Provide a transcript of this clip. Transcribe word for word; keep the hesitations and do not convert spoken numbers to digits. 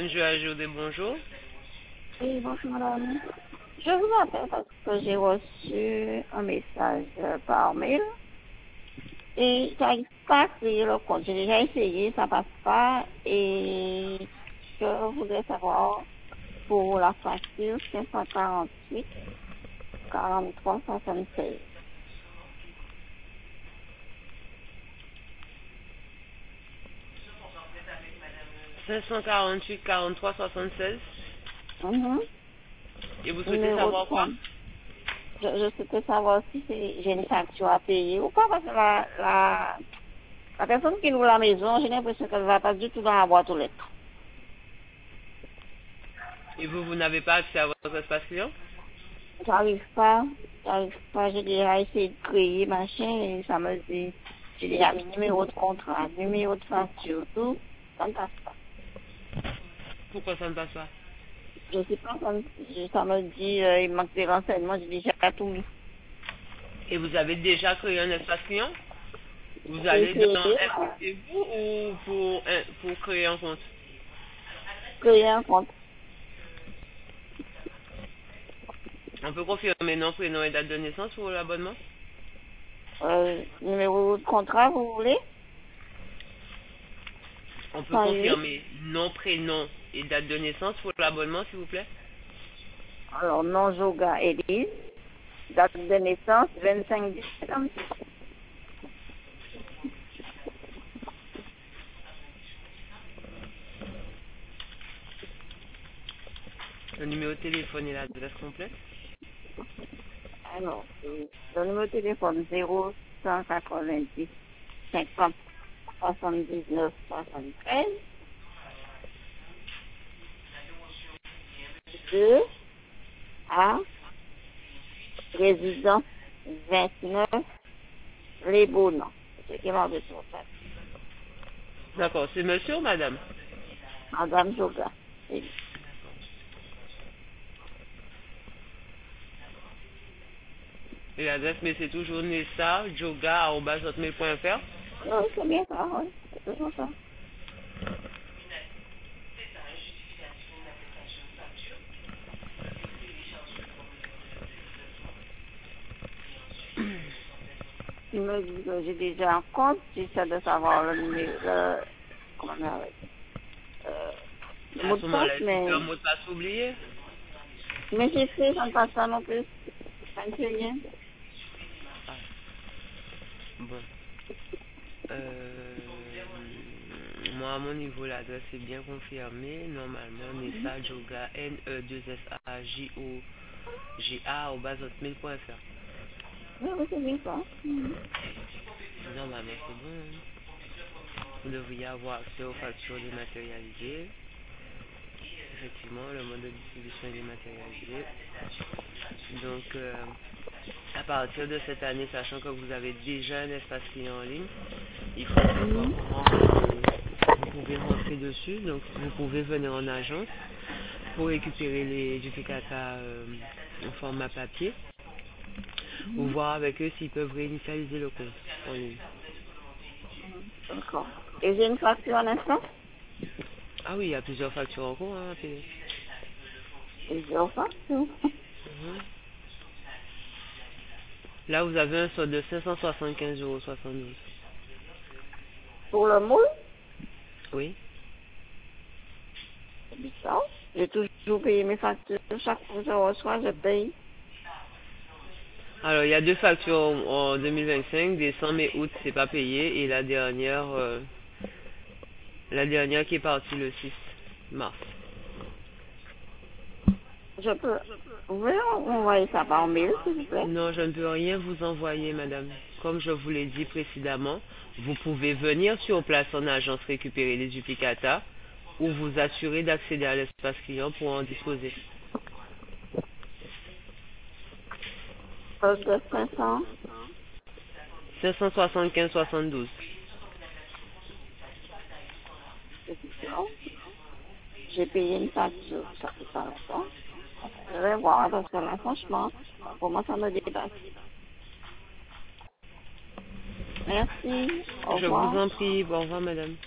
N G A J O D, bonjour. Oui, bonjour madame. Je vous appelle parce que j'ai reçu un message euh, par mail et j'arrive pas à créer le compte. J'ai déjà essayé, ça passe pas et je voudrais savoir pour la facture cinq cent quarante-huit quarante-trois soixante-seize. cinq cent quarante-huit quarante-trois soixante-seize. Mhm. Et vous souhaitez Numéro de savoir quoi? compte. Je, je souhaitais savoir si c'est- j'ai une facture à payer ou pas parce que la, la, la personne qui loue la maison, j'ai l'impression qu'elle ne va pas du tout dans la boîte aux lettres. Et vous, vous n'avez pas accès à votre espace client? J'arrive pas, j'arrive pas, j'ai déjà essayé de créer machin et ça me dit, j'ai déjà mis numéro de contrat, numéro de facture, tout, ça ne passe pas. Pourquoi ça ne passe pas? Je sais pas, ça me, ça me dit, euh, il manque des renseignements, j'ai déjà tout mis. Et vous avez déjà créé un espace client? Vous J'ai allez essayé, dans euh, Inscrivez-vous ou pour, un- pour créer un compte? créer un compte. On peut confirmer nom, prénom et date de naissance pour l'abonnement? Euh, numéro de contrat, vous voulez? On peut cent huit. confirmer nom, prénom et date de naissance pour l'abonnement, s'il vous plaît? Alors, non Joga Élise, date de naissance, vingt-cinq dix cinquante-six. Le numéro de téléphone et l'adresse complète? Alors, c'est le numéro de téléphone zéro cent quatre-vingt-dix cinquante soixante-dix-neuf soixante-treize, deux A, résidence vingt-neuf, Les Bournons. C'est qui m'a besoin de ça. D'accord, c'est monsieur ou madame? Madame Joga. Et- Et l'adresse, mais c'est toujours nessa joga arobase hotmail point fr. Non, c'est bien ça, oui. C'est toujours ça. Il me dit que j'ai déjà un compte, j'essaie de savoir le numéro, le, comment on appelle, euh, le À mot ce de passe, moment-là, est-ce que c'est un mais, mot de passe oublié? mais j'ai fait, ça ne passe pas non plus. Ça ne fait rien. Ah, bon. Euh, moi, à mon niveau, l'adresse est bien confirmée. Normalement, nessa joga, n e deux s a j o g a arobase hotmail point fr. Oui, oui, c'est bien ça. Mhm. Normalement, c'est bon, hein. Vous devriez avoir accès aux factures dématérialisées. Effectivement, le mode de distribution est dématérialisé. Donc, euh, à partir de cette année, sachant que vous avez déjà un espace client en ligne, il faut savoir Mhm. comment vous, vous pouvez rentrer dessus. Donc, vous pouvez venir en agence pour récupérer les duplicata euh, en format papier ou Mhm. voir avec eux s'ils peuvent réinitialiser le compte en ligne. Mhm. D'accord. Et j'ai une facture en instant? Ah oui, il y a plusieurs factures en cours hein, à payer. Et j'ai une facture. Mhm. Là, vous avez un solde de cinq cent soixante-quinze euros soixante-douze. Pour le moule, Oui. c'est bizarre. J'ai toujours payé mes factures. Chaque fois que je reçois, je paye. Alors, il y a deux factures en en deux mille vingt-cinq, décembre et août, c'est pas payé, et la dernière, euh, la dernière qui est partie le six mars. Je peux, vous pouvez envoyer ça par mail, s'il vous plaît? Non, je ne peux rien vous envoyer, madame. Comme je vous l'ai dit précédemment, vous pouvez venir sur place en agence récupérer les duplicata ou vous assurer d'accéder à l'espace client pour en disposer. Poste de cinq cents. cinq cent soixante-quinze soixante-douze. C'est bizarre. J'ai payé une facture, ça fait pas longtemps. Je vais voir, parce que là, franchement, pour moi, ça me dépasse. Merci. Au Je vous revoir. en prie, au revoir, madame.